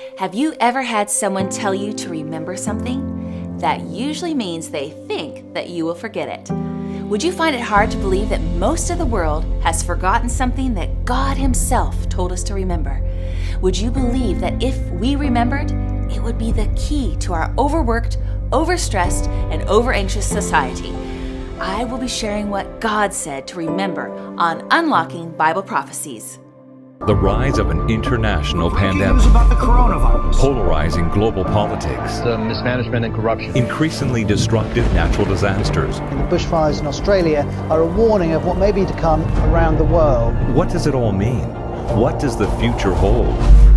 Have you ever had someone tell you to remember something? That usually means they think that you will forget it. Would you find it hard to believe that most of the world has forgotten something that God Himself told us to remember? Would you believe that if we remembered, it would be the key to our overworked, overstressed, and overanxious society? I will be sharing what God said to remember on Unlocking Bible Prophecies. The rise of an international pandemic, News about the coronavirus. polarizing global politics, The mismanagement and corruption. increasingly destructive natural disasters. The bushfires in Australia are a warning of what may be to come around the world. What does it all mean? What does the future hold?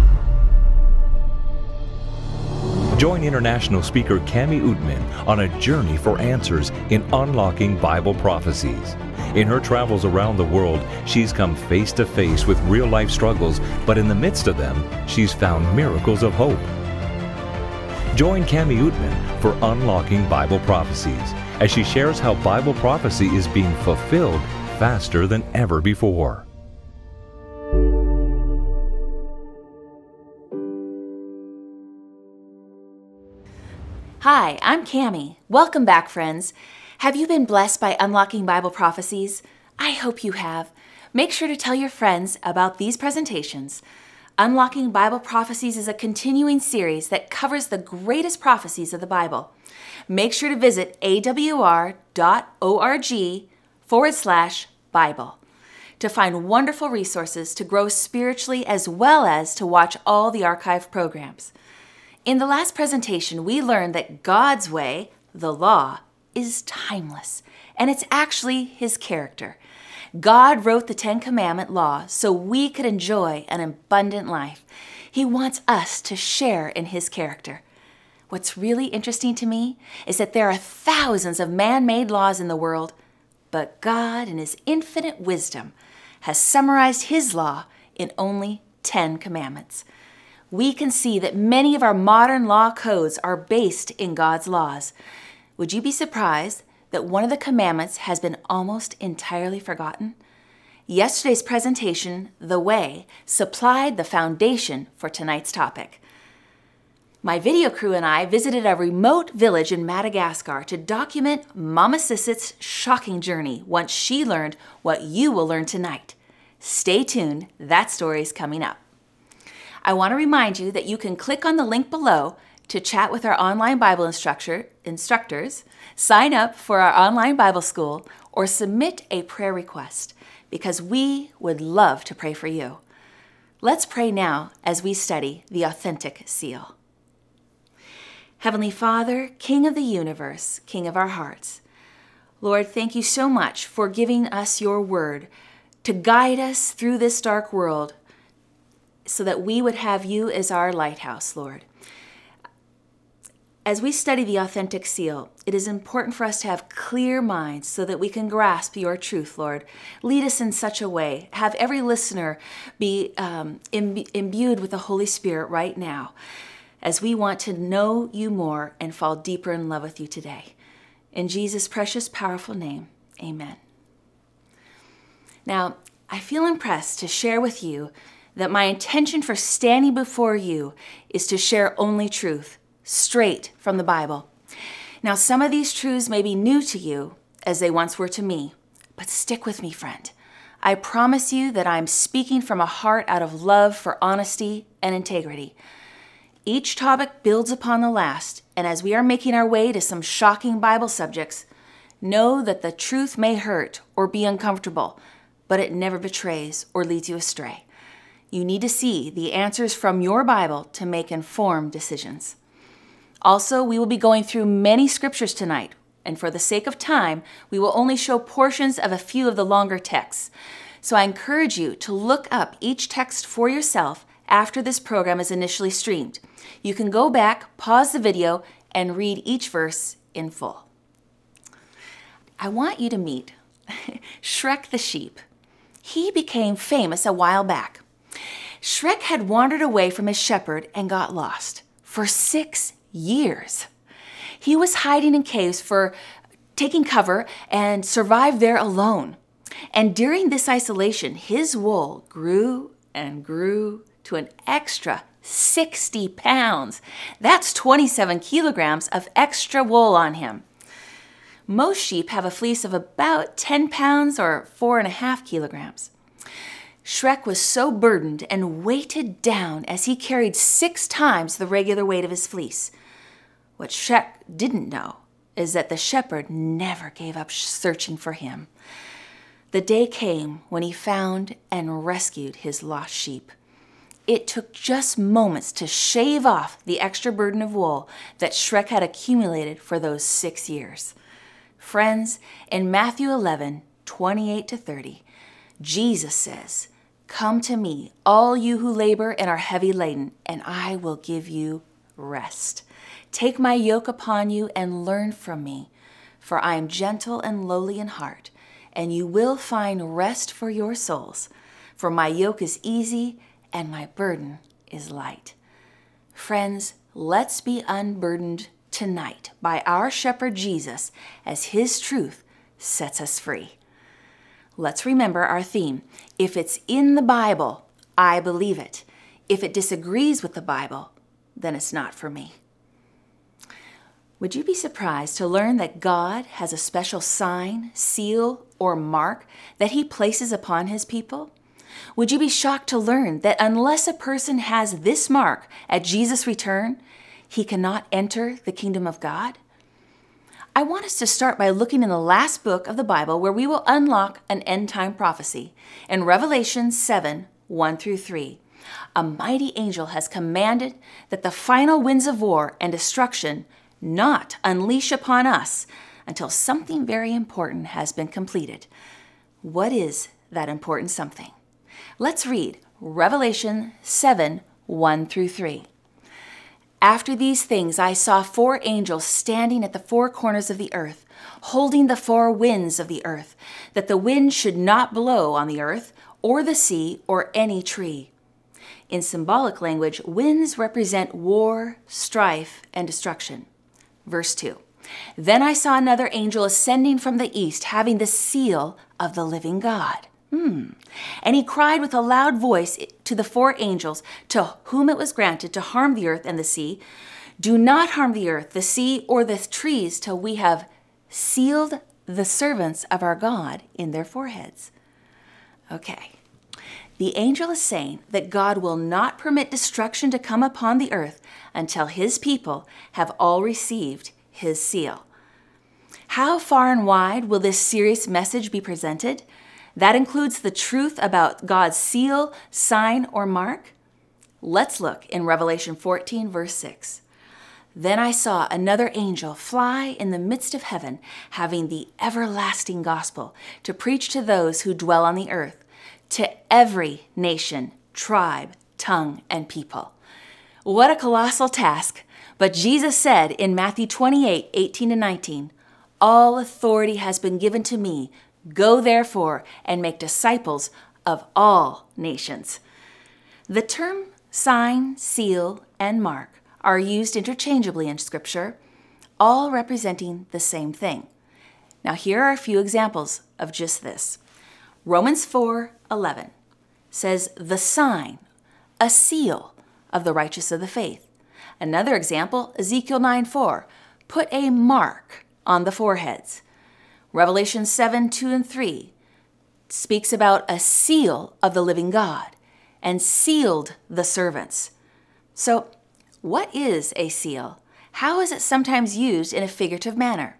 Join international speaker Cami Utman on a journey for answers in Unlocking Bible Prophecies. In her travels around the world, she's come face to face with real-life struggles, but in the midst of them, she's found miracles of hope. Join Cami Utman for Unlocking Bible Prophecies as she shares how Bible prophecy is being fulfilled faster than ever before. Hi, I'm Cami. Welcome back, friends. Have you been blessed by Unlocking Bible Prophecies? I hope you have. Make sure to tell your friends about these presentations. Unlocking Bible Prophecies is a continuing series that covers the greatest prophecies of the Bible. Make sure to visit awr.org/Bible to find wonderful resources to grow spiritually as well as to watch all the archive programs. In the last presentation, we learned that God's way, the law, is timeless, and it's actually His character. God wrote the Ten Commandment law so we could enjoy an abundant life. He wants us to share in His character. What's really interesting to me is that there are thousands of man-made laws in the world, but God, in His infinite wisdom, has summarized His law in only 10 commandments. We can see that many of our modern law codes are based in God's laws. Would you be surprised that one of the commandments has been almost entirely forgotten? Yesterday's presentation, The Way, supplied the foundation for tonight's topic. My video crew and I visited a remote village in Madagascar to document Mama Sissit's shocking journey once she learned what you will learn tonight. Stay tuned, that story's coming up. I want to remind you that you can click on the link below to chat with our online Bible instructors, sign up for our online Bible school, or submit a prayer request, because we would love to pray for you. Let's pray now as we study the authentic seal. Heavenly Father, King of the universe, King of our hearts, Lord, thank you so much for giving us your word to guide us through this dark world, so that we would have you as our lighthouse, Lord. As we study the authentic seal, it is important for us to have clear minds so that we can grasp your truth, Lord. Lead us in such a way. Have every listener be imbued with the Holy Spirit right now, as we want to know you more and fall deeper in love with you today. In Jesus' precious, powerful name, amen. Now, I feel impressed to share with you that my intention for standing before you is to share only truth, straight from the Bible. Now, some of these truths may be new to you, as they once were to me, but stick with me, friend. I promise you that I'm speaking from a heart out of love for honesty and integrity. Each topic builds upon the last, and as we are making our way to some shocking Bible subjects, know that the truth may hurt or be uncomfortable, but it never betrays or leads you astray. You need to see the answers from your Bible to make informed decisions. Also, we will be going through many scriptures tonight, and for the sake of time, we will only show portions of a few of the longer texts. So I encourage you to look up each text for yourself after this program is initially streamed. You can go back, pause the video, and read each verse in full. I want you to meet Shrek the sheep. He became famous a while back. Shrek had wandered away from his shepherd and got lost for 6 years. He was hiding in caves for taking cover and survived there alone. And during this isolation, his wool grew and grew to an extra 60 pounds. That's 27 kilograms of extra wool on him. Most sheep have a fleece of about 10 pounds or 4.5 kilograms. Shrek was so burdened and weighted down as he carried 6 times the regular weight of his fleece. What Shrek didn't know is that the shepherd never gave up searching for him. The day came when he found and rescued his lost sheep. It took just moments to shave off the extra burden of wool that Shrek had accumulated for those 6 years. Friends, in Matthew 11:28-30, Jesus says, "Come to me, all you who labor and are heavy laden, and I will give you rest. Take my yoke upon you and learn from me, for I am gentle and lowly in heart, and you will find rest for your souls. For my yoke is easy and my burden is light." Friends, let's be unburdened tonight by our shepherd Jesus as his truth sets us free. Let's remember our theme. If it's in the Bible, I believe it. If it disagrees with the Bible, then it's not for me. Would you be surprised to learn that God has a special sign, seal, or mark that he places upon his people? Would you be shocked to learn that unless a person has this mark at Jesus' return, he cannot enter the kingdom of God? I want us to start by looking in the last book of the Bible where we will unlock an end-time prophecy. In Revelation 7:1-3, a mighty angel has commanded that the final winds of war and destruction not unleash upon us until something very important has been completed. What is that important something? Let's read Revelation 7:1-3. "After these things I saw 4 angels standing at the 4 corners of the earth, holding the 4 winds of the earth, that the wind should not blow on the earth, or the sea, or any tree." In symbolic language, winds represent war, strife, and destruction. Verse 2. "Then I saw another angel ascending from the east, having the seal of the living God. And he cried with a loud voice to the 4 angels to whom it was granted to harm the earth and the sea, 'Do not harm the earth, the sea, or the trees till we have sealed the servants of our God in their foreheads.'" Okay. The angel is saying that God will not permit destruction to come upon the earth until his people have all received his seal. How far and wide will this serious message be presented? That includes the truth about God's seal, sign, or mark. Let's look in Revelation 14:6. "Then I saw another angel fly in the midst of heaven, having the everlasting gospel to preach to those who dwell on the earth, to every nation, tribe, tongue, and people." What a colossal task. But Jesus said in Matthew 28:18-19, "All authority has been given to me. Go therefore and make disciples of all nations." The term sign, seal, and mark are used interchangeably in Scripture, all representing the same thing. Now here are a few examples of just this. Romans 4:11 says the sign, a seal of the righteous of the faith. Another example, Ezekiel 9:4, put a mark on the foreheads. Revelation 7:2-3 speaks about a seal of the living God and sealed the servants. So, what is a seal? How is it sometimes used in a figurative manner?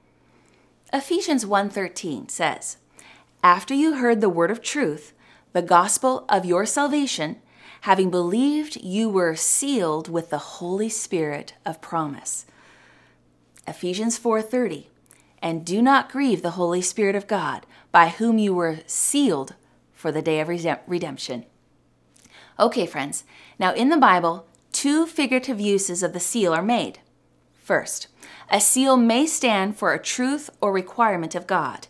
Ephesians 1:13 says, "After you heard the word of truth, the gospel of your salvation, having believed, you were sealed with the Holy Spirit of promise." Ephesians 4:30, "And do not grieve the Holy Spirit of God, by whom you were sealed for the day of redemption." Okay, friends, now in the Bible, 2 figurative uses of the seal are made. First, a seal may stand for a truth or requirement of God.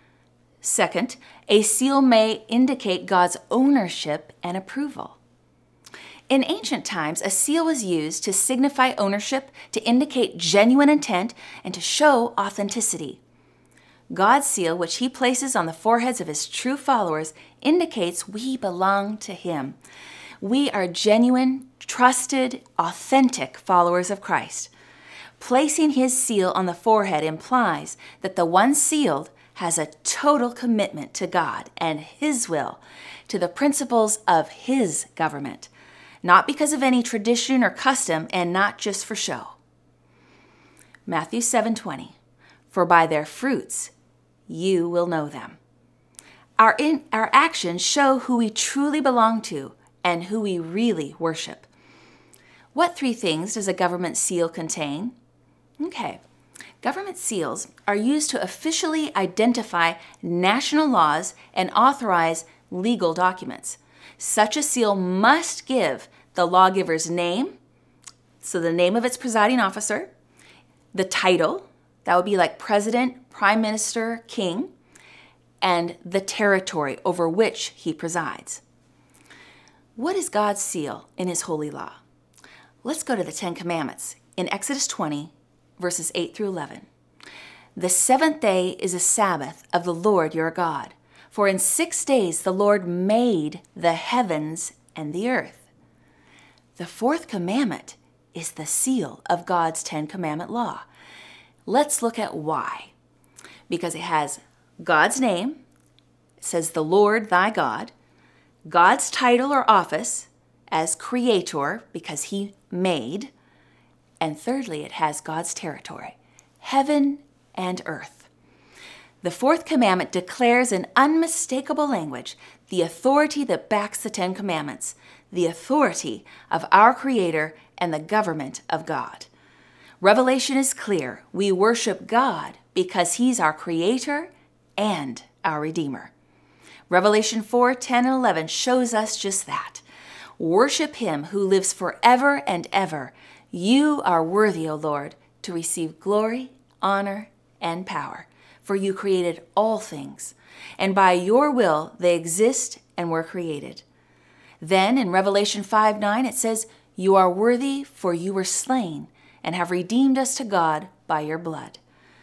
Second, a seal may indicate God's ownership and approval. In ancient times, a seal was used to signify ownership, to indicate genuine intent, and to show authenticity. God's seal, which he places on the foreheads of his true followers, indicates we belong to him. We are genuine, trusted, authentic followers of Christ. Placing his seal on the forehead implies that the one sealed has a total commitment to God and his will, to the principles of his government, not because of any tradition or custom and not just for show. Matthew 7:20, for by their fruits you will know them. Our actions show who we truly belong to and who we really worship. What three things does a government seal contain? Okay. Government seals are used to officially identify national laws and authorize legal documents. Such a seal must give the lawgiver's name, so the name of its presiding officer, the title, that would be like president, prime minister, king, and the territory over which he presides. What is God's seal in his holy law? Let's go to the Ten Commandments in Exodus 20, verses 8 through 11. The seventh day is a Sabbath of the Lord your God. For in 6 days the Lord made the heavens and the earth. The fourth commandment is the seal of God's 10 Commandment law. Let's look at why. Because it has God's name, it says the Lord thy God, God's title or office as creator because he made, and thirdly, it has God's territory, heaven and earth. The fourth commandment declares in unmistakable language the authority that backs the 10 Commandments, the authority of our Creator and the government of God. Revelation is clear. We worship God because he's our Creator and our Redeemer. Revelation 4, 10, and 11 shows us just that. Worship him who lives forever and ever. You are worthy, O Lord, to receive glory, honor, and power, for you created all things, and by your will they exist and were created. Then in Revelation 5:9 it says, you are worthy, for you were slain, and have redeemed us to God by your blood.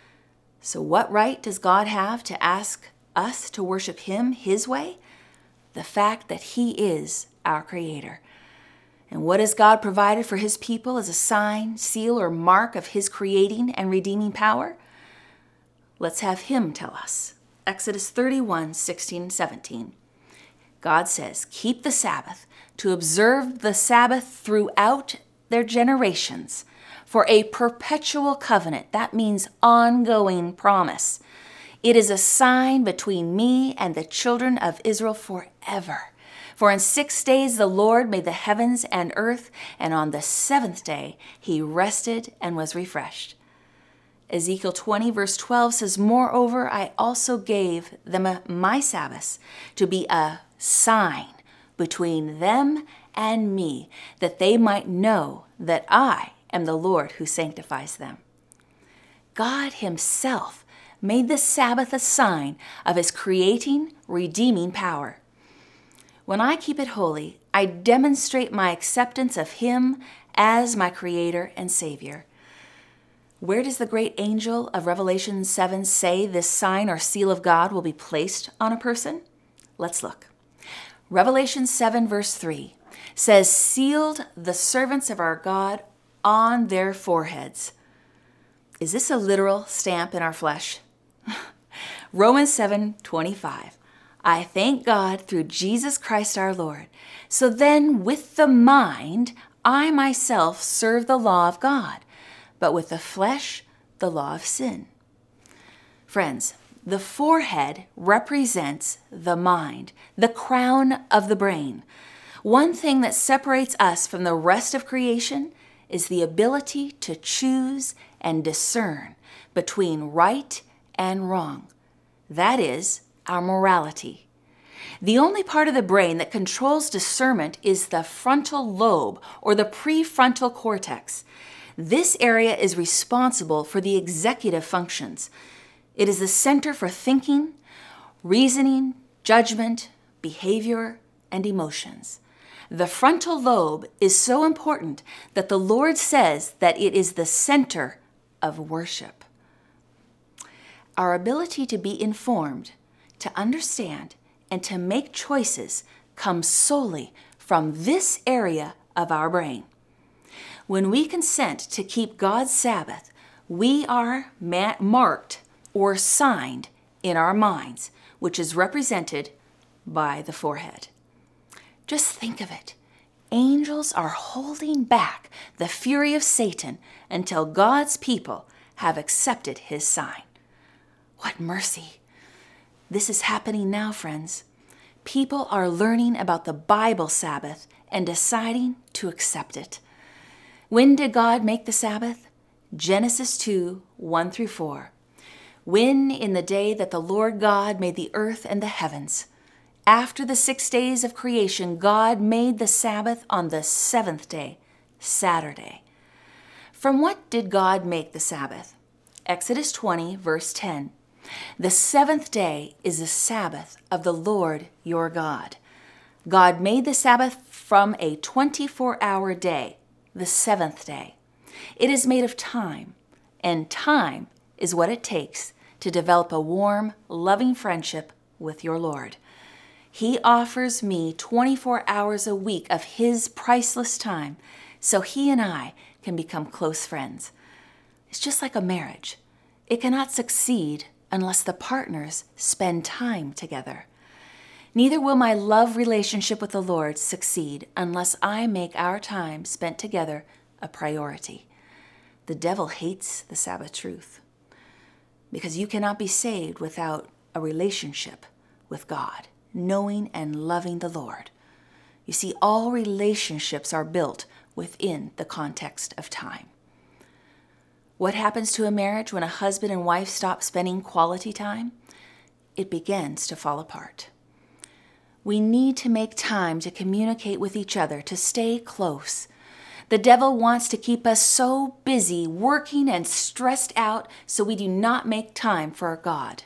So what right does God have to ask us to worship him his way? The fact that he is our Creator. And what has God provided for his people as a sign, seal, or mark of his creating and redeeming power? Let's have him tell us. Exodus 31, 16, 17. God says, keep the Sabbath, to observe the Sabbath throughout their generations, for a perpetual covenant. That means ongoing promise. It is a sign between me and the children of Israel forever. For in 6 days the Lord made the heavens and earth, and on the seventh day he rested and was refreshed. Ezekiel 20, verse 12 says, moreover, I also gave them my Sabbaths to be a sign between them and me, that they might know that I am the Lord who sanctifies them. God himself made the Sabbath a sign of his creating, redeeming power. When I keep it holy, I demonstrate my acceptance of him as my Creator and Savior. Where does the great angel of Revelation 7 say this sign or seal of God will be placed on a person? Let's look. Revelation 7 verse 3 says, sealed the servants of our God on their foreheads. Is this a literal stamp in our flesh? Romans 7:25. I thank God through Jesus Christ our Lord. So then with the mind, I myself serve the law of God, but with the flesh, the law of sin. Friends, the forehead represents the mind, the crown of the brain. One thing that separates us from the rest of creation is the ability to choose and discern between right and wrong. That is our morality. The only part of the brain that controls discernment is the frontal lobe or the prefrontal cortex. This area is responsible for the executive functions. It is the center for thinking, reasoning, judgment, behavior, and emotions. The frontal lobe is so important that the Lord says that it is the center of worship. Our ability to be informed, to understand, and to make choices comes solely from this area of our brain. When we consent to keep God's Sabbath, we are marked or signed in our minds, which is represented by the forehead. Just think of it. Angels are holding back the fury of Satan until God's people have accepted his sign. What mercy! This is happening now, friends. People are learning about the Bible Sabbath and deciding to accept it. When did God make the Sabbath? Genesis 2, 1 through 4. When in the day that the Lord God made the earth and the heavens. After the 6 days of creation, God made the Sabbath on the seventh day, Saturday. From what did God make the Sabbath? Exodus 20, verse 10. The seventh day is the Sabbath of the Lord your God. God made the Sabbath from a 24-hour day, the seventh day. It is made of time, and time is what it takes to develop a warm, loving friendship with your Lord. He offers me 24 hours a week of His priceless time so He and I can become close friends. It's just like a marriage. It cannot succeed unless the partners spend time together. Neither will my love relationship with the Lord succeed unless I make our time spent together a priority. The devil hates the Sabbath truth because you cannot be saved without a relationship with God, knowing and loving the Lord. You see, all relationships are built within the context of time. What happens to a marriage when a husband and wife stop spending quality time? It begins to fall apart. We need to make time to communicate with each other, to stay close. The devil wants to keep us so busy working and stressed out so we do not make time for God.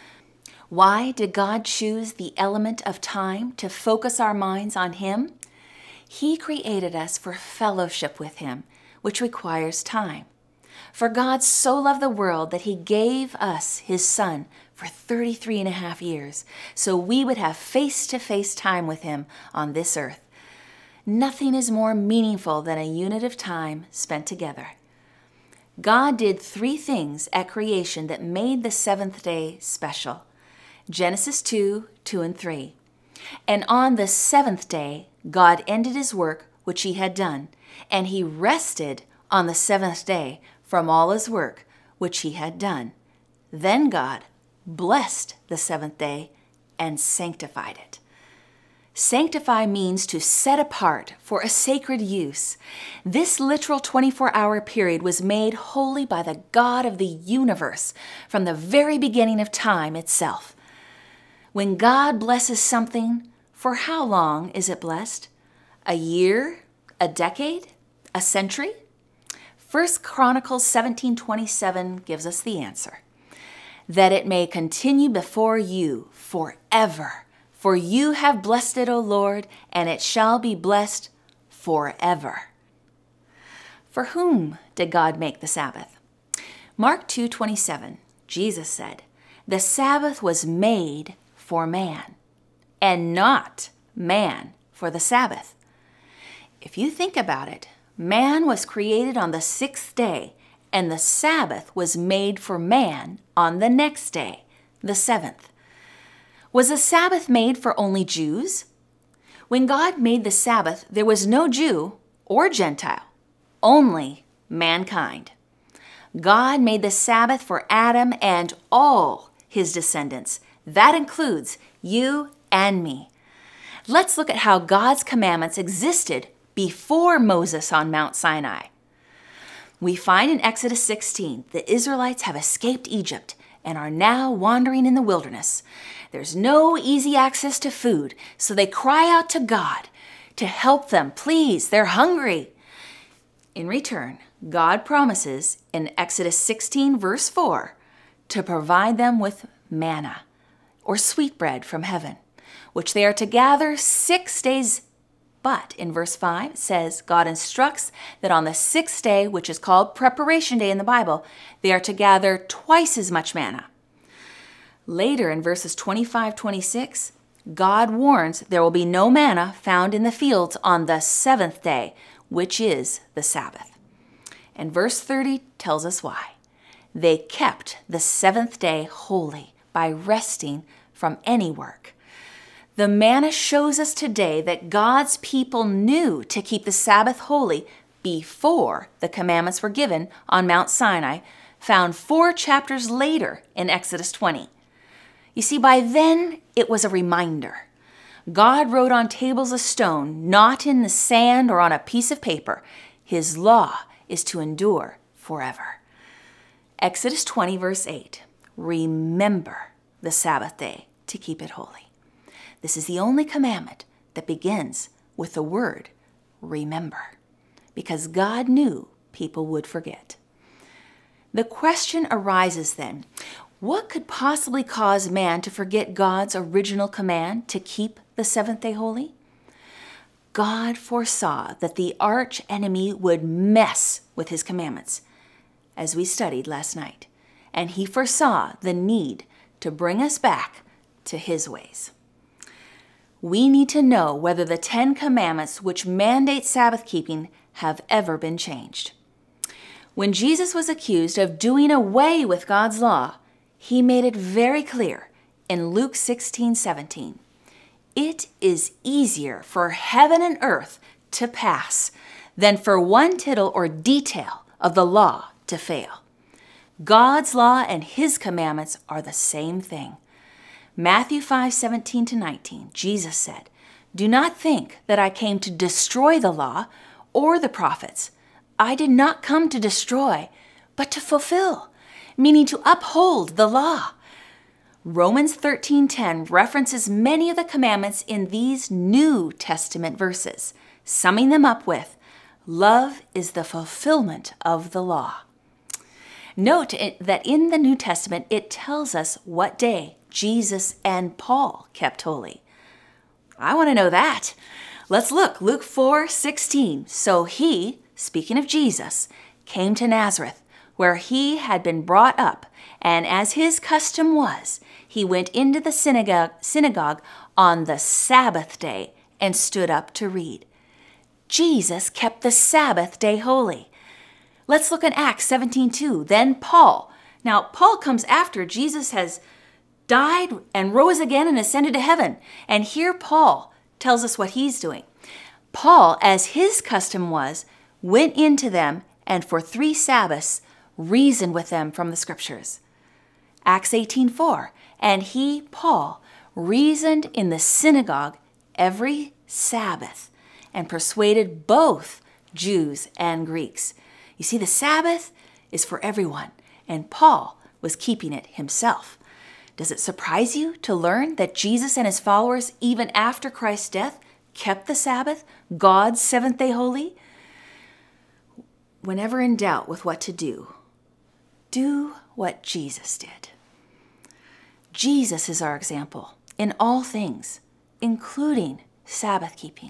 Why did God choose the element of time to focus our minds on Him? He created us for fellowship with Him, which requires time. For God so loved the world that He gave us His Son for 33.5 years, so we would have face-to-face time with Him on this earth. Nothing is more meaningful than a unit of time spent together. God did 3 things at creation that made the seventh day special. Genesis 2, 2 and 3. And on the seventh day, God ended His work which He had done, and He rested on the seventh day from all His work which He had done. Then God blessed the seventh day and sanctified it. Sanctify means to set apart for a sacred use. This literal 24-hour period was made holy by the God of the universe from the very beginning of time itself. When God blesses something, for how long is it blessed? A year? A decade? A century? 1 Chronicles 17:27 gives us the answer. That it may continue before you forever. For you have blessed it, O Lord, and it shall be blessed forever. For whom did God make the Sabbath? Mark 2:27, Jesus said, the Sabbath was made for man, and not man for the Sabbath. If you think about it, man was created on the 6th day, and the Sabbath was made for man on the next day, the 7th. Was the Sabbath made for only Jews? When God made the Sabbath, there was no Jew or Gentile, only mankind. God made the Sabbath for Adam and all his descendants. That includes you and me. Let's look at how God's commandments existed before Moses on Mount Sinai. We find in Exodus 16 the Israelites have escaped Egypt and are now wandering in the wilderness. There's no easy access to food, so they cry out to God to help them. Please, they're hungry. In return, God promises in Exodus 16, verse 4, to provide them with manna, or sweetbread from heaven, which they are to gather 6 days. But in verse 5, it says, God instructs that on the 6th day, which is called Preparation Day in the Bible, they are to gather twice as much manna. Later in verses 25-26, God warns there will be no manna found in the fields on the seventh day, which is the Sabbath. And verse 30 tells us why. They kept the seventh day holy by resting from any work. The manna shows us today that God's people knew to keep the Sabbath holy before the commandments were given on Mount Sinai, found 4 chapters later in Exodus 20. You see, by then it was a reminder. God wrote on tables of stone, not in the sand or on a piece of paper. His law is to endure forever. Exodus 20, verse 8. Remember the Sabbath day to keep it holy. This is the only commandment that begins with the word remember, because God knew people would forget. The question arises then, what could possibly cause man to forget God's original command to keep the seventh day holy? God foresaw that the arch enemy would mess with his commandments, as we studied last night, and he foresaw the need to bring us back to his ways. We need to know whether the 10 commandments which mandate Sabbath keeping have ever been changed. When Jesus was accused of doing away with God's law, he made it very clear in Luke 16:17. It is easier for heaven and earth to pass than for one tittle or detail of the law to fail. God's law and his commandments are the same thing. Matthew 5:17-19, Jesus said, "Do not think that I came to destroy the law or the prophets. I did not come to destroy, but to fulfill," meaning to uphold the law. Romans 13:10 references many of the commandments in these New Testament verses, summing them up with, "Love is the fulfillment of the law." Note that in the New Testament, it tells us what day Jesus and Paul kept holy. I want to know that. Let's look. Luke 4:16. So he, speaking of Jesus, came to Nazareth, where he had been brought up, and as his custom was, he went into the synagogue on the Sabbath day and stood up to read. Jesus kept the Sabbath day holy. Let's look at Acts 17:2. Then Paul. Now, Paul comes after Jesus has died and rose again and ascended to heaven. And here Paul tells us what he's doing. Paul, as his custom was, went into them and for 3 Sabbaths reasoned with them from the Scriptures. Acts 18:4. And he, Paul, reasoned in the synagogue every Sabbath and persuaded both Jews and Greeks. You see, the Sabbath is for everyone, and Paul was keeping it himself. Does it surprise you to learn that Jesus and his followers, even after Christ's death, kept the Sabbath, God's seventh day holy? Whenever in doubt with what to do what Jesus did. Jesus is our example in all things, including Sabbath keeping.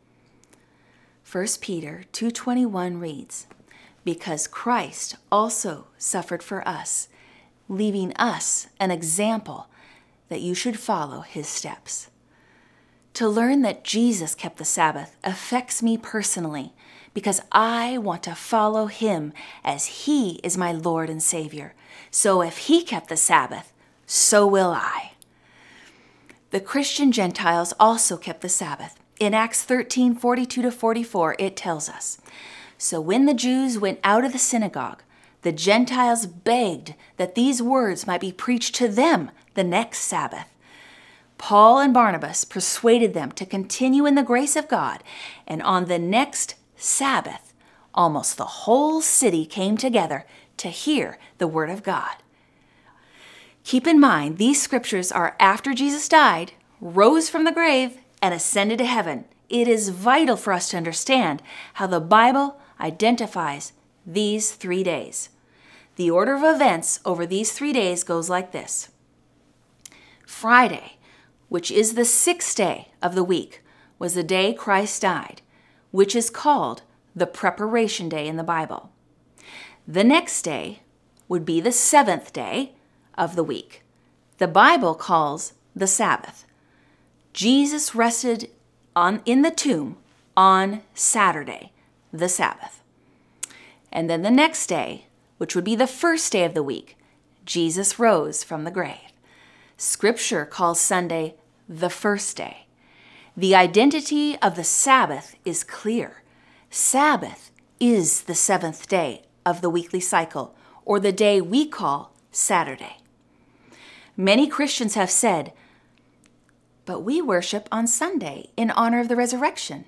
1 Peter 2:21 reads, "Because Christ also suffered for us, leaving us an example that you should follow his steps." To learn that Jesus kept the Sabbath affects me personally because I want to follow him as he is my Lord and Savior. So if he kept the Sabbath, so will I. The Christian Gentiles also kept the Sabbath. In Acts 13:42-44, it tells us, "So when the Jews went out of the synagogue, the Gentiles begged that these words might be preached to them the next Sabbath. Paul and Barnabas persuaded them to continue in the grace of God, and on the next Sabbath, almost the whole city came together to hear the word of God." Keep in mind, these scriptures are after Jesus died, rose from the grave, and ascended to heaven. It is vital for us to understand how the Bible identifies these 3 days. The order of events over these 3 days goes like this. Friday, which is the 6th day of the week, was the day Christ died, which is called the preparation day in the Bible. The next day would be the 7th day of the week. The Bible calls the Sabbath. Jesus rested in the tomb on Saturday, the Sabbath. And then the next day, which would be the first day of the week, Jesus rose from the grave. Scripture calls Sunday the first day. The identity of the Sabbath is clear. Sabbath is the seventh day of the weekly cycle, or the day we call Saturday. Many Christians have said, but we worship on Sunday in honor of the resurrection.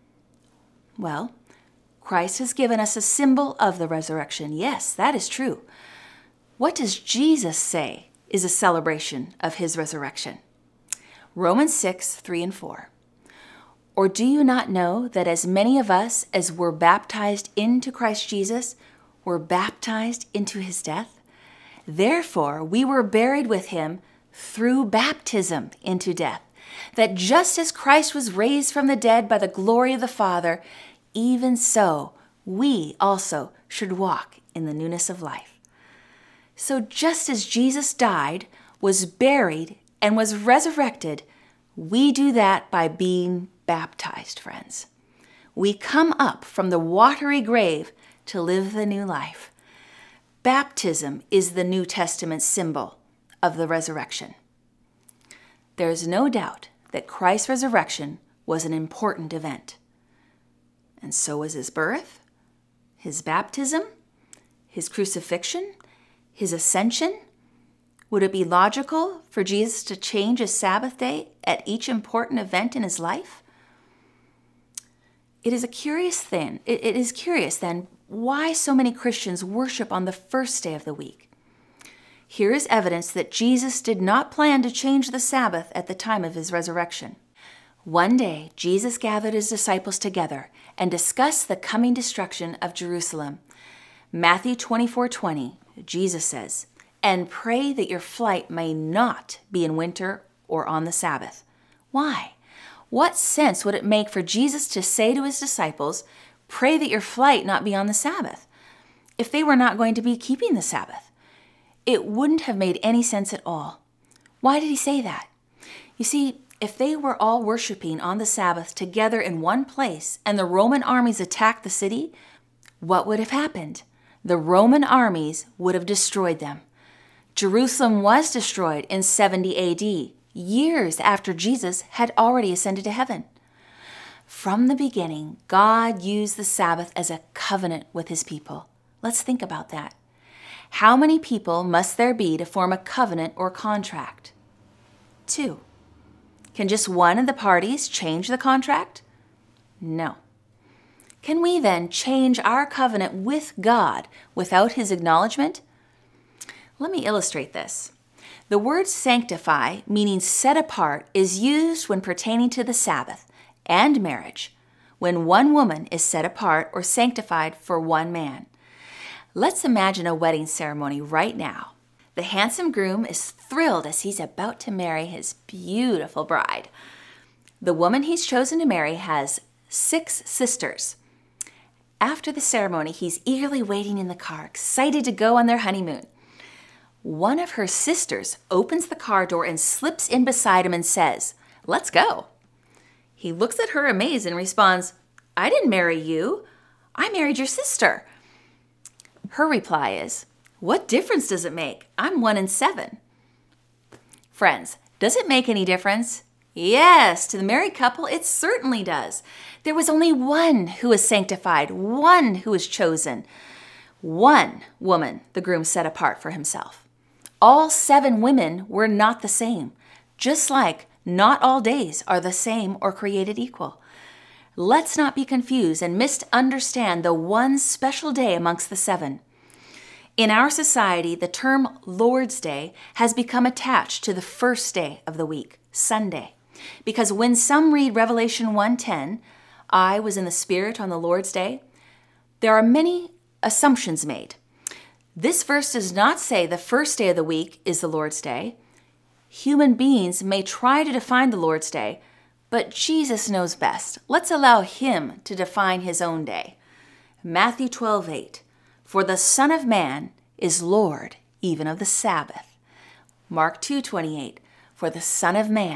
Well, Christ has given us a symbol of the resurrection. Yes, that is true. What does Jesus say is a celebration of his resurrection? Romans 6:3-4. Or do you not know that as many of us as were baptized into Christ Jesus were baptized into his death? Therefore, we were buried with him through baptism into death, that just as Christ was raised from the dead by the glory of the Father, even so we also should walk in the newness of life. So just as Jesus died, was buried, and was resurrected, we do that by being baptized, friends. We come up from the watery grave to live the new life. Baptism is the New Testament symbol of the resurrection. There is no doubt that Christ's resurrection was an important event. And so was his birth, his baptism, his crucifixion, his ascension. Would it be logical for Jesus to change his Sabbath day at each important event in his life? It is curious then why so many Christians worship on the first day of the week. Here is evidence that Jesus did not plan to change the Sabbath at the time of his resurrection. One day, Jesus gathered his disciples together and discussed the coming destruction of Jerusalem. Matthew 24:20, Jesus says, "And pray that your flight may not be in winter or on the Sabbath." Why? What sense would it make for Jesus to say to his disciples, "Pray that your flight not be on the Sabbath," if they were not going to be keeping the Sabbath? It wouldn't have made any sense at all. Why did he say that? You see, if they were all worshiping on the Sabbath together in one place and the Roman armies attacked the city, what would have happened? The Roman armies would have destroyed them. Jerusalem was destroyed in 70 AD, years after Jesus had already ascended to heaven. From the beginning, God used the Sabbath as a covenant with his people. Let's think about that. How many people must there be to form a covenant or contract? 2. Can just one of the parties change the contract? No. Can we then change our covenant with God without his acknowledgement? Let me illustrate this. The word sanctify, meaning set apart, is used when pertaining to the Sabbath and marriage, when one woman is set apart or sanctified for one man. Let's imagine a wedding ceremony right now. The handsome groom is thrilled as he's about to marry his beautiful bride. The woman he's chosen to marry has 6 sisters. After the ceremony, he's eagerly waiting in the car, excited to go on their honeymoon. One of her sisters opens the car door and slips in beside him and says, "Let's go." He looks at her amazed and responds, "I didn't marry you. I married your sister." Her reply is, "What difference does it make? I'm 1 in 7. Friends, does it make any difference? Yes, to the married couple, it certainly does. There was only one who was sanctified, one who was chosen. One woman the groom set apart for himself. All 7 women were not the same, just like not all days are the same or created equal. Let's not be confused and misunderstand the one special day amongst the 7. In our society, the term Lord's Day has become attached to the first day of the week, Sunday, because when some read Revelation 1:10, "I was in the Spirit on the Lord's Day," there are many assumptions made. This verse does not say the first day of the week is the Lord's Day. Human beings may try to define the Lord's Day, but Jesus knows best. Let's allow him to define his own day. Matthew 12:8, "For the Son of Man is Lord even of the Sabbath." Mark 2:28, "For the Son of Man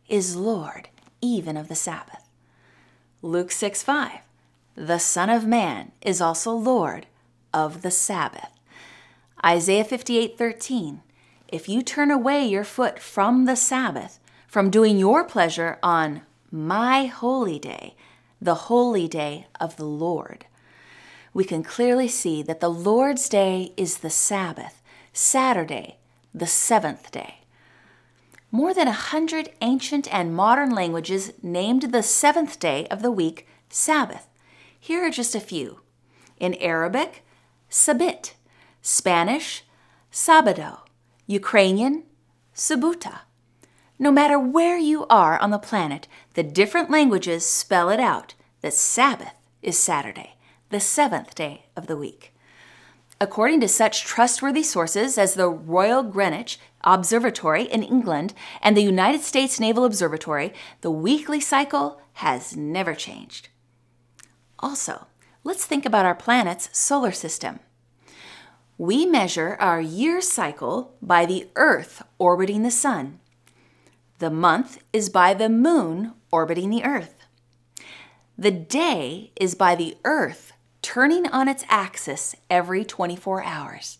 is Lord even of the Sabbath. Luke 6:5, the Son of Man is also Lord of the Sabbath. Isaiah 58:13, if you turn away your foot from the Sabbath, from doing your pleasure on my holy day, the holy day of the Lord. We can clearly see that the Lord's day is the Sabbath, Saturday, the seventh day. More than 100 ancient and modern languages named the seventh day of the week Sabbath. Here are just a few. In Arabic, Sabit. Spanish, Sabado. Ukrainian, Subuta. No matter where you are on the planet, the different languages spell it out that Sabbath is Saturday, the seventh day of the week. According to such trustworthy sources as the Royal Greenwich Observatory in England and the United States Naval Observatory, the weekly cycle has never changed. Also, let's think about our planet's solar system. We measure our year cycle by the Earth orbiting the Sun. The month is by the Moon orbiting the Earth. The day is by the Earth turning on its axis every 24 hours.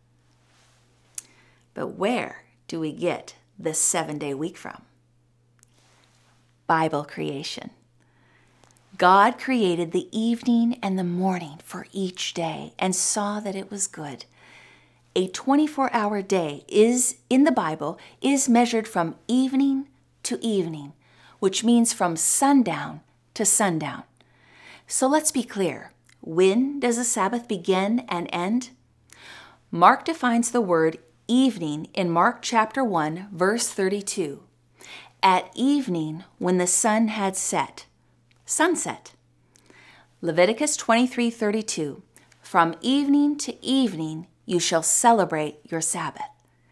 But where do we get this 7-day week from? Bible creation. God created the evening and the morning for each day and saw that it was good. A 24-hour day in the Bible is measured from evening to evening, which means from sundown to sundown. So let's be clear. When does a Sabbath begin and end? Mark defines the word evening in Mark chapter 1, verse 32. At evening when the sun had set. Sunset. Leviticus 23:32. From evening to evening you shall celebrate your Sabbath.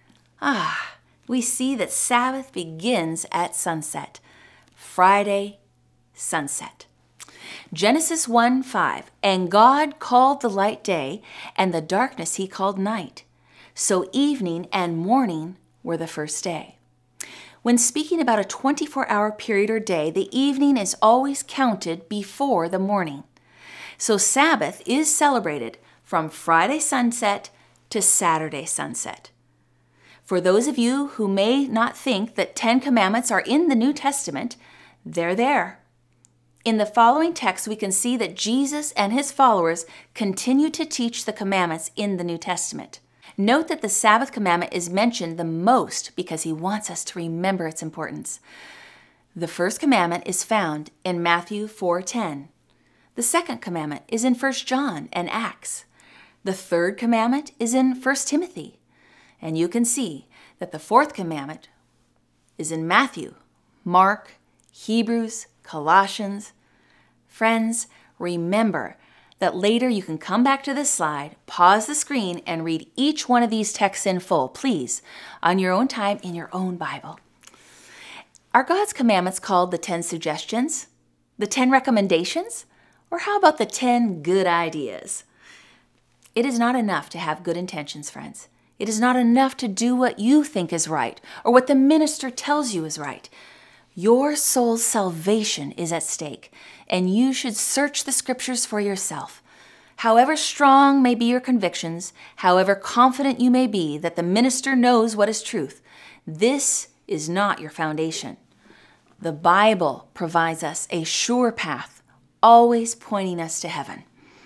We see that Sabbath begins at sunset. Friday, sunset. Genesis 1:5, and God called the light day, and the darkness he called night. So evening and morning were the first day. When speaking about a 24-hour period or day, the evening is always counted before the morning. So Sabbath is celebrated from Friday sunset to Saturday sunset. For those of you who may not think that 10 Commandments are in the New Testament, they're there. In the following text, we can see that Jesus and his followers continue to teach the commandments in the New Testament. Note that the Sabbath commandment is mentioned the most because he wants us to remember its importance. The first commandment is found in Matthew 4:10. The second commandment is in 1 John and Acts. The third commandment is in 1 Timothy. And you can see that the fourth commandment is in Matthew, Mark, Hebrews, Colossians. Friends, remember that later you can come back to this slide, pause the screen, and read each one of these texts in full, please, on your own time in your own Bible. Are God's commandments called the 10 suggestions? The 10 recommendations? Or how about the 10 good ideas? It is not enough to have good intentions, friends. It is not enough to do what you think is right or what the minister tells you is right. Your soul's salvation is at stake, and you should search the scriptures for yourself. However strong may be your convictions, however confident you may be that the minister knows what is truth, this is not your foundation. The Bible provides us a sure path, always pointing us to heaven.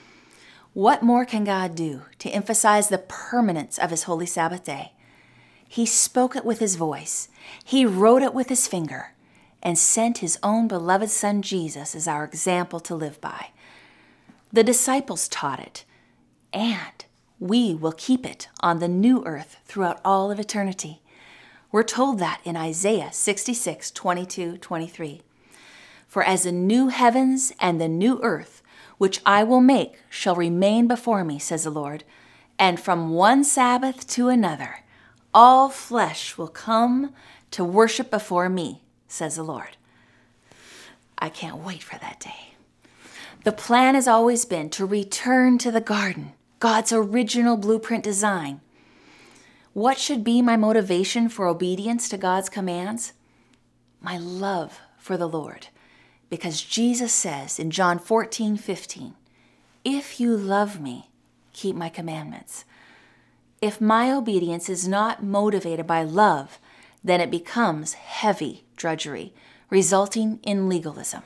What more can God do to emphasize the permanence of his holy Sabbath day? He spoke it with his voice. He wrote it with his finger and sent his own beloved Son Jesus as our example to live by. The disciples taught it, and we will keep it on the new earth throughout all of eternity. We're told that in Isaiah 66:22-23. For as the new heavens and the new earth, which I will make, shall remain before me, says the Lord, and from one Sabbath to another, all flesh will come to worship before me, says the Lord. I can't wait for that day. The plan has always been to return to the garden, God's original blueprint design. What should be my motivation for obedience to God's commands? my love for the Lord, because Jesus says in John 14:15, "If you love me, keep my commandments." If my obedience is not motivated by love, then it becomes heavy drudgery, resulting in legalism.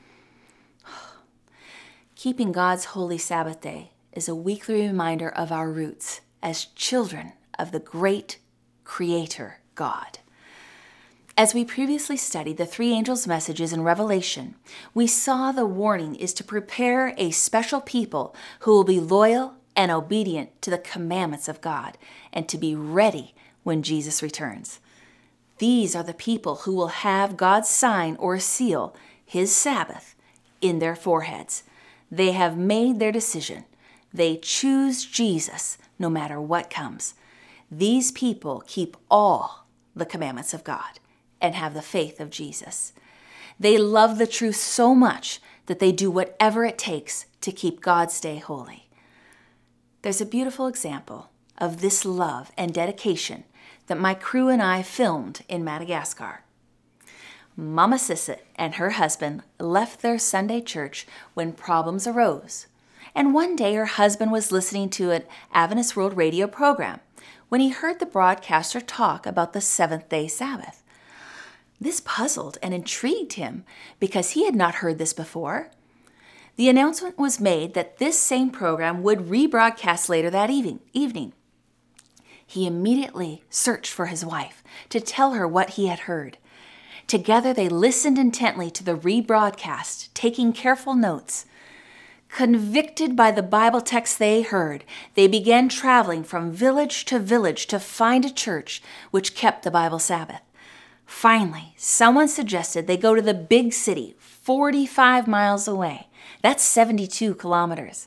Keeping God's holy Sabbath day is a weekly reminder of our roots as children of the great Creator God. As we previously studied the three angels' messages in Revelation, we saw the warning is to prepare a special people who will be loyal and obedient to the commandments of God and to be ready when Jesus returns. These are the people who will have God's sign or seal, His Sabbath, in their foreheads. They have made their decision. They choose Jesus no matter what comes. These people keep all the commandments of God and have the faith of Jesus. They love the truth so much that they do whatever it takes to keep God's day holy. There's a beautiful example of this love and dedication that my crew and I filmed in Madagascar. Mama Sisset and her husband left their Sunday church when problems arose. And one day her husband was listening to an Adventist World Radio program when he heard the broadcaster talk about the seventh-day Sabbath. This puzzled and intrigued him because he had not heard this before. The announcement was made that this same program would rebroadcast later that evening. He immediately searched for his wife to tell her what he had heard. Together they listened intently to the rebroadcast, taking careful notes. Convicted by the Bible text they heard, they began traveling from village to find a church which kept the Bible Sabbath. Finally, someone suggested they go to the big city, 45 miles away. That's 72 kilometers.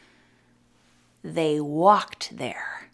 They walked there.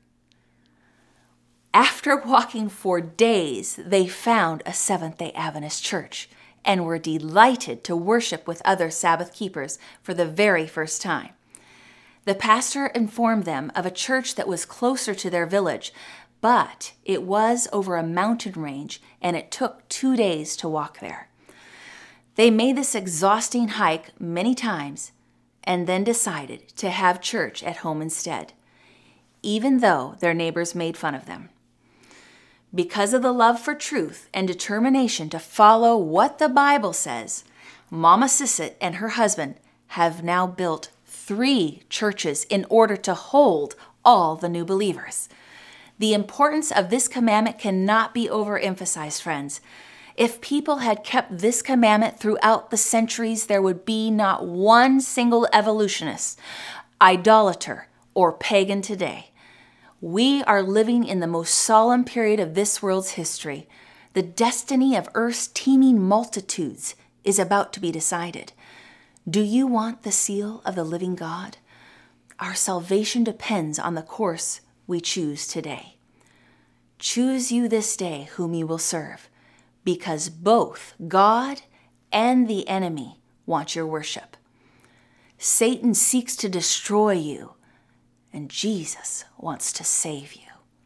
After walking for days, they found a Seventh-day Adventist church and were delighted to worship with other Sabbath keepers for the very first time. The pastor informed them of a church that was closer to their village, but it was over a mountain range and it took 2 days to walk there. They made this exhausting hike many times and then decided to have church at home instead, even though their neighbors made fun of them. Because of the love for truth and determination to follow what the Bible says, Mama Sisset and her husband have now built 3 churches in order to hold all the new believers. The importance of this commandment cannot be overemphasized, friends. If people had kept this commandment throughout the centuries, there would be not one single evolutionist, idolater, or pagan today. We are living in the most solemn period of this world's history. The destiny of Earth's teeming multitudes is about to be decided. Do you want the seal of the living God? Our salvation depends on the course we choose today. Choose you this day whom you will serve, because both God and the enemy want your worship. Satan seeks to destroy you, and Jesus wants to save you.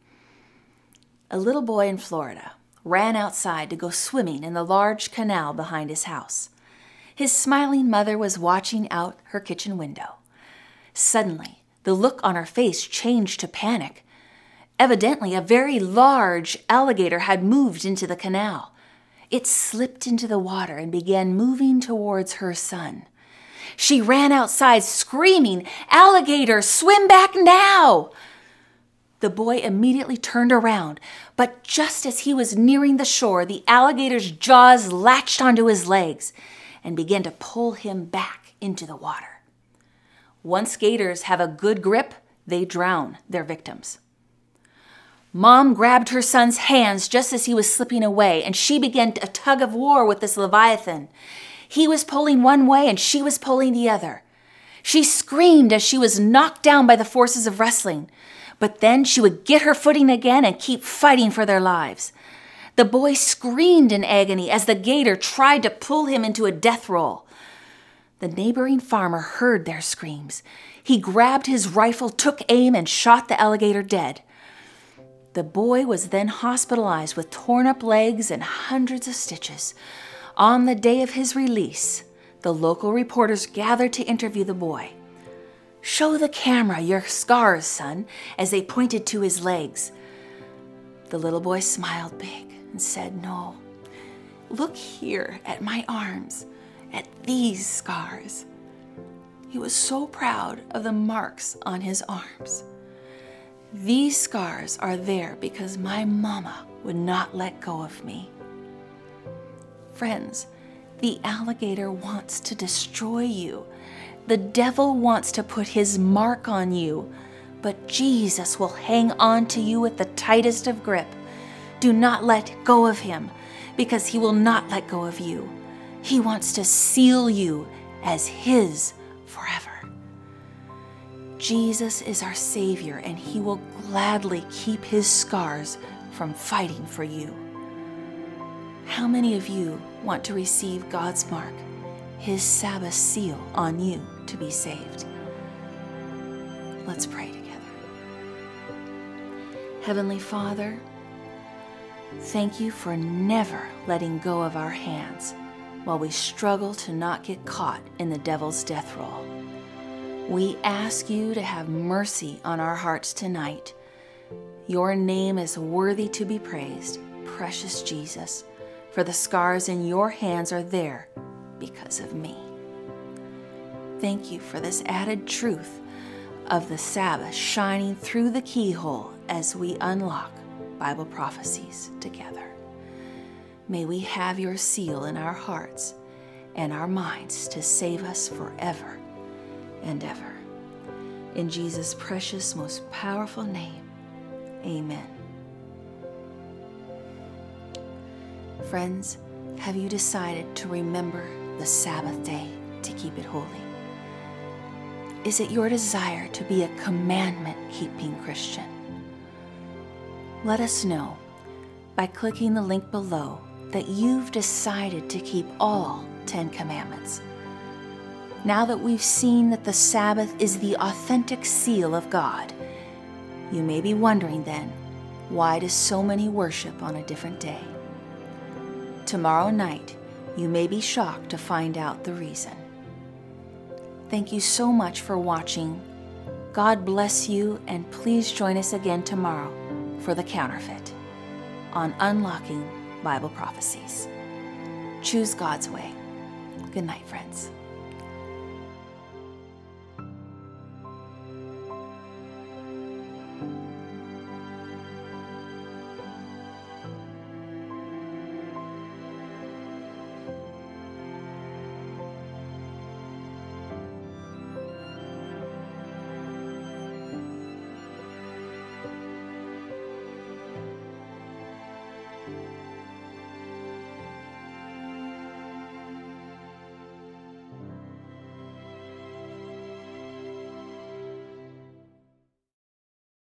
A little boy in Florida ran outside to go swimming in the large canal behind his house. His smiling mother was watching out her kitchen window. Suddenly, the look on her face changed to panic. Evidently, a very large alligator had moved into the canal. It slipped into the water and began moving towards her son. She ran outside screaming, "Alligator, swim back now!" The boy immediately turned around, but just as he was nearing the shore, the alligator's jaws latched onto his legs and began to pull him back into the water. Once gators have a good grip, they drown their victims. Mom grabbed her son's hands just as he was slipping away, and she began a tug of war with this leviathan. He was pulling one way and she was pulling the other. She screamed as she was knocked down by the forces of wrestling, but then she would get her footing again and keep fighting for their lives. The boy screamed in agony as the gator tried to pull him into a death roll. The neighboring farmer heard their screams. He grabbed his rifle, took aim, and shot the alligator dead. The boy was then hospitalized with torn up legs and hundreds of stitches. On the day of his release, the local reporters gathered to interview the boy. "Show the camera your scars, son," as they pointed to his legs. The little boy smiled big and said, "No, look here at my arms, at these scars." He was so proud of the marks on his arms. "These scars are there because my mama would not let go of me." Friends, the alligator wants to destroy you. The devil wants to put his mark on you, but Jesus will hang on to you with the tightest of grip. Do not let go of him, because he will not let go of you. He wants to seal you as his forever. Jesus is our Savior, and he will gladly keep his scars from fighting for you. How many of you want to receive God's mark, his Sabbath seal on you to be saved? Let's pray together. Heavenly Father, thank you for never letting go of our hands while we struggle to not get caught in the devil's death roll. We ask you to have mercy on our hearts tonight. Your name is worthy to be praised, precious Jesus, for the scars in your hands are there because of me. Thank you for this added truth of the Sabbath shining through the keyhole as we unlock Bible prophecies together. May we have your seal in our hearts and our minds to save us forever and ever. In Jesus' precious, most powerful name, amen. Friends, have you decided to remember the Sabbath day to keep it holy? Is it your desire to be a commandment-keeping Christian? Let us know by clicking the link below that you've decided to keep all 10 commandments. Now that we've seen that the Sabbath is the authentic seal of God, you may be wondering then, why do so many worship on a different day? Tomorrow night, you may be shocked to find out the reason. Thank you so much for watching. God bless you, and please join us again tomorrow for The Counterfeit on Unlocking Bible Prophecies. Choose God's way. Good night, friends.